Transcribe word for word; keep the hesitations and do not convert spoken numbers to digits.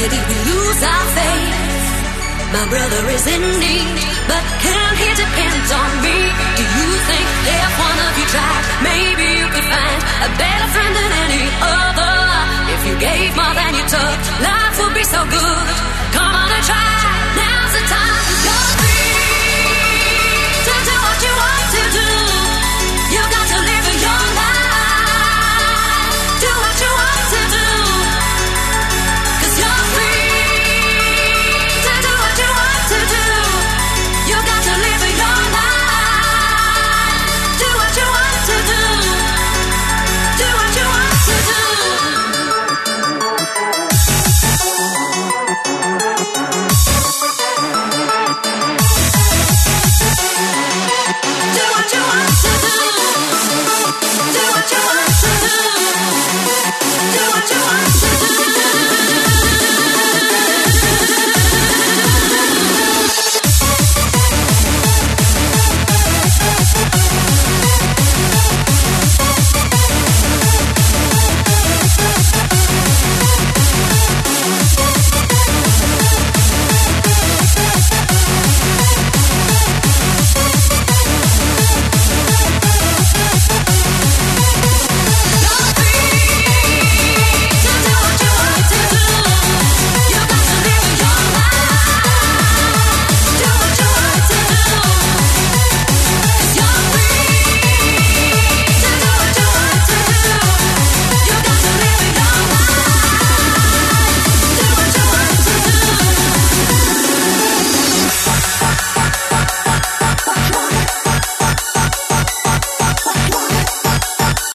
Where did we lose our faith? My brother is in need, but can he depend on me? Do you think if one of you tried, maybe you could find a better friend than any other? If you gave more than you took,